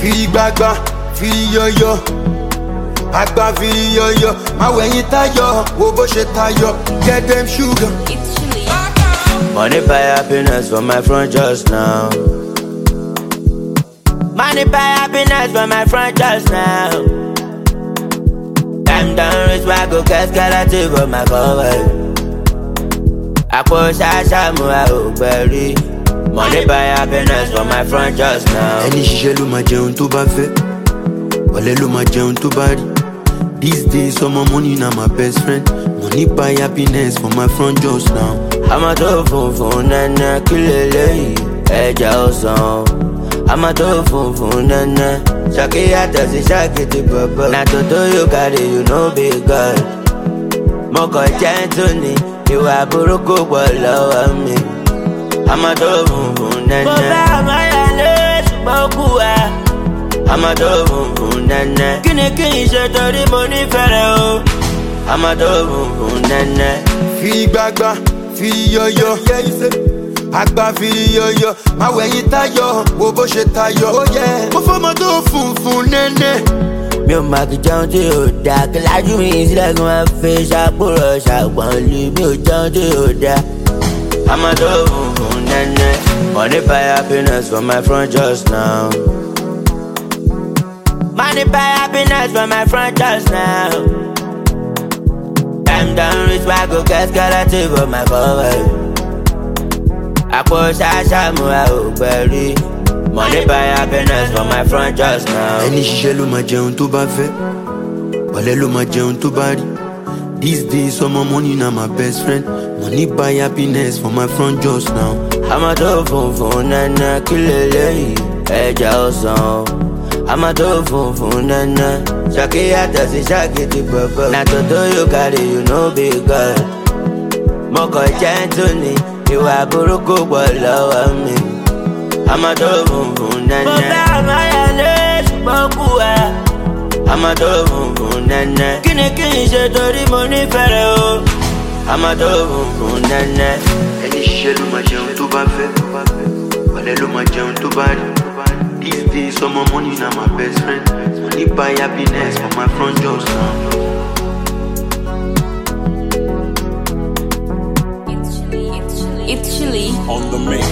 Firi gbagba, firi yoyo. Agba firi yoyo. Ma wẹ̀yìn tayo, wo bó ṣe tayo. Get them sugar. Money buy happiness for my front just now. Money buy happiness for my front just now. Time down rich, I go get skeleton for my cover. I push Ashamu, I bury. Money buy happiness for my front just now. Ẹni ṣiṣẹ́ ló máa jẹun tó bá fẹ́. Ọ̀lẹ ló máa jẹun tó bá rí. These days, all my money na my best friend. Money buy happiness for my front just now. I'ma do fun nana, kilele, ẹja ọsàn. I'ma do fun nana, ṣaki yàtọ̀ sí ṣaki ti bọ̀bọ̀. Na toto you carry, you no be God. Mo kàn jẹ́ tóní, ìwà burúkú pọ̀ lọ́wọ́ mi. I'ma do fun nana. Mo fẹ́ àmọ́yálé ṣùgbọ́n kú wa. I'ma do fun nana. Kí ni kí n ṣe torí mo nífẹ̀ẹ́ rẹ o? I'ma do fun nana. Firi gbagba, firi yoyo. Agba firi yoyo. Ma wẹ̀yìn tayo, wo bó ṣe tayo. Mo fọmọ tó funfun nẹ́nẹ́. Mi ò máa kí jẹun tí ò dáa. Kí lájú mi sílẹ̀ kí wọ́n fi ṣàkórọ̀ ṣàpọ̀nlé. Mi ò jẹun tí ò dáa. I'ma do fun nana. Money buy happiness for my front just now. Money buy happiness for my front just now. Time down rich, I go get skeleton for my cover. I push Ashamu, I bury. Money buy happiness for my front just now. Ẹni ṣiṣẹ́ ló máa jẹun tó bá fẹ́. Ọ̀lẹ ló máa jẹun tó bá rí. These days, all my money na my best friend. Money buy happiness for my front just now. I'ma do fun nana, kilele, ẹja ọsàn. I'ma do fun nana, ṣaki yàtọ̀ sí ṣaki ti bọ̀bọ̀. Na toto you carry, you no be God. Mo kàn jẹ́ tóní, ìwà burúkú pọ̀ lọ́wọ́ mi. I'ma do fun nana. Mo fẹ́ àmọ́yálé ṣùgbọ́n kú wa. I'ma do fun nana. Kí ni kí n ṣe torí mo nífẹ̀ẹ́ rẹ o? I'ma do fun nana. Ẹni ṣiṣẹ́ ló máa jẹun tó bá fẹ́. Ọ̀lẹ ló máa jẹun tó bá rí. These days, all my money na my best friend. Money buy happiness for my front just now. It's chilly. On the mix.